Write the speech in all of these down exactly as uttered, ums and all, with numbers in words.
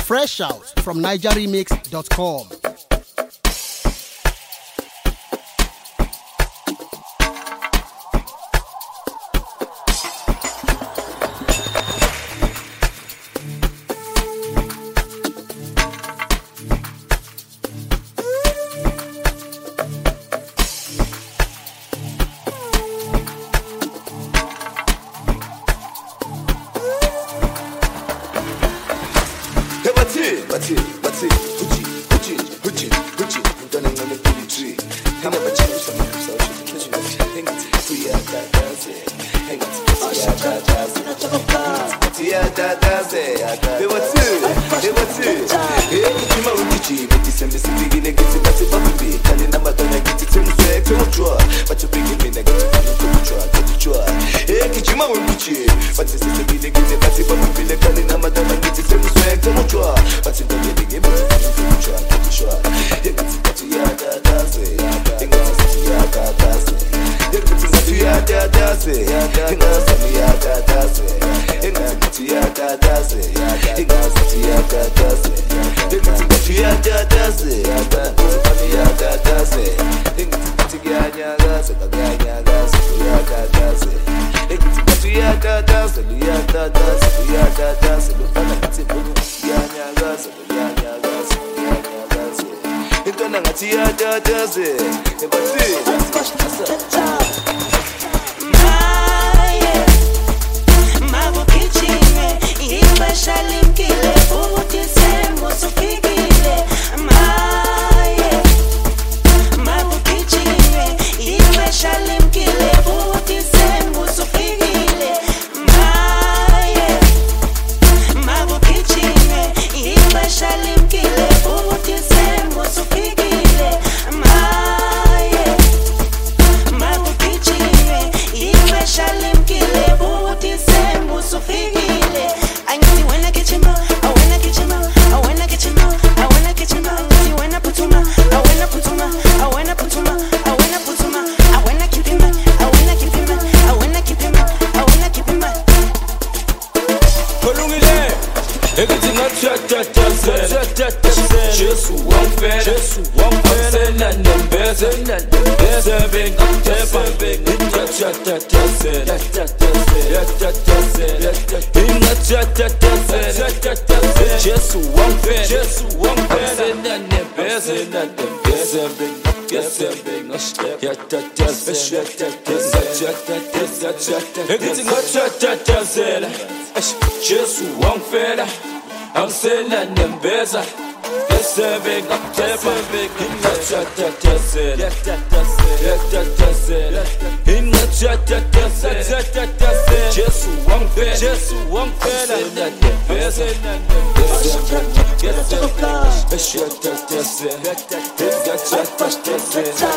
Fresh out from niger remix dot com. What's it? What's it? Hoochie, hoochie, hoochie, hoochie. I'm done on the pretty tree. I never change from my social kitchen. Hang it to ya, da da say. Hang it to ya, da da say. To ya, da da say. Hey, what's it? Hey, what's it? Hey, Kichima Uchichi. But this is the big in a get it. That's a bubble. Telling them I don't get it. Tell me, say, tell me, try. But you bring me, I get it. Try, get it, try. Hey, Kichima Uchichi. But this is the big in a get it. That's a bubble. Telling them I don't get it. Tell me, say, tell me, try. But you don't get it. Give me a try, get it, try. Hey, get it, ya, da da say. Hey, get it, ya, da da say. Hey, get it, ya, da da say. Hey, get it, ya, da da say. Hey, get it, ya, da da say. Hey, get it, ya, da da say. Hey, get it, ya, da da say. Ya da da say. Hey, get it, ya, da da say. Ya da da say. Ya da da say. Hey, get it, ya, da da say. Ya da da say. Ya da da say. Ya da say. Ya da say. Intona ngathi yadadaze ebathi maye mabukichime ibashalimkile futhi sembo sufikile maye mabukichime ibashalimkile futhi sembo sufikile maye mabukichime ibashalimkile futhi sembo sufikile maye mabukichime ibashalimkile futhi sembo sufikile angithi wena kichima awena kichima awena kichima awena kichima angithi wena phuthuma awena phuthuma awena phuthuma awena phuthuma awena kipima awena kipima awena kipima awena kipima Kolungile Ekithi ngatshathatazela Jesu wangifela Jesu wangifela nembeze Bese ngakutepha Ngatshathatazela Ngatshathatazela Jesu wangifela Jesu wangifela nembeze Bese Ekithi ngatshathatazela Jesu wangifela Angisena nembeza Besebe ngakutepha Ngatshathatazela Ngatshathatazela Ngatshathatazela Jesu wangifela Jesu wangifela nembeza Ngatshathatazela Ngatshathatazela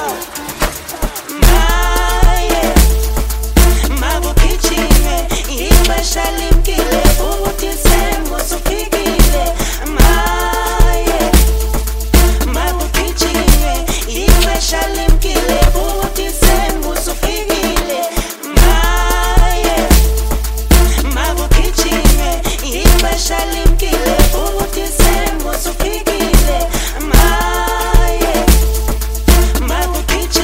maye mabukichime ibashalimkile futhi sembo sufikile maye mabukichime ibashalimkile futhi sembo sufikile maye mabukichime ibashalimkile futhi sembo sufikile maye mabukichime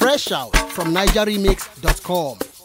Fresh out from Niger Remix dot com.